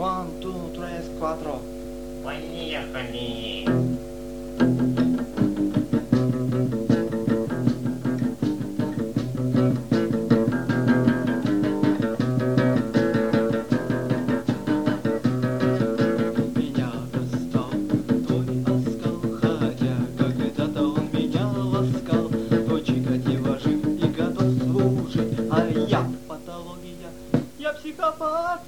1, 2, 3, 4. Поехали! Меня достал твой оскал, хотя когда-то он меня ласкал. Твой Чикатило жив и готов служить, а я патология, я психопат.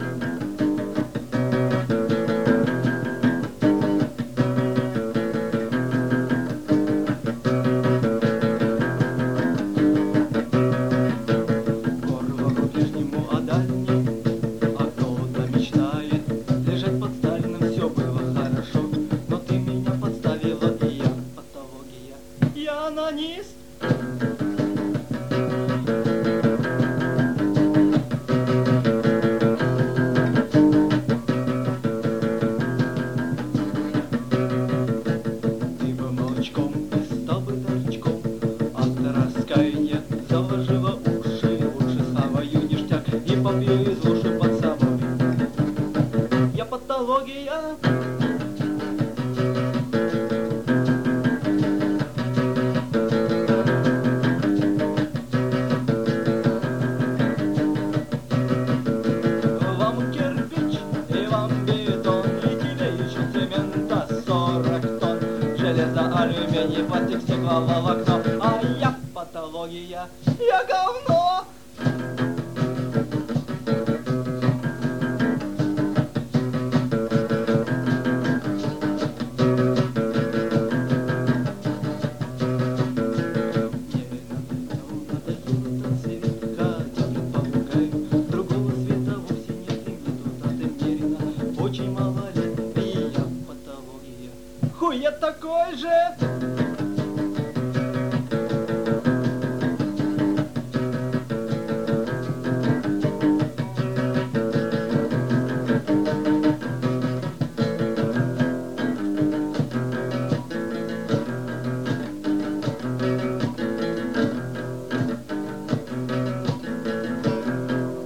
Гор вокруг ближнему, а дальний, а кто-то мечтает лежать под Сталиным. Все было хорошо, но ты меня подставила, и я патология, я анонист. Ты бы молчком и стал бы торчком, от раскаяния заложила уши. Лучше схаваю ништяк и попью из лужи под собой. Я патология. Вам кирпич и вам бетон, и тебе еще цемента 40 тонн. Железо, алюминий, пластик, стекло, волокно, а я патология, я говно. Очень мало лет, и я патология. Хуй я такой же.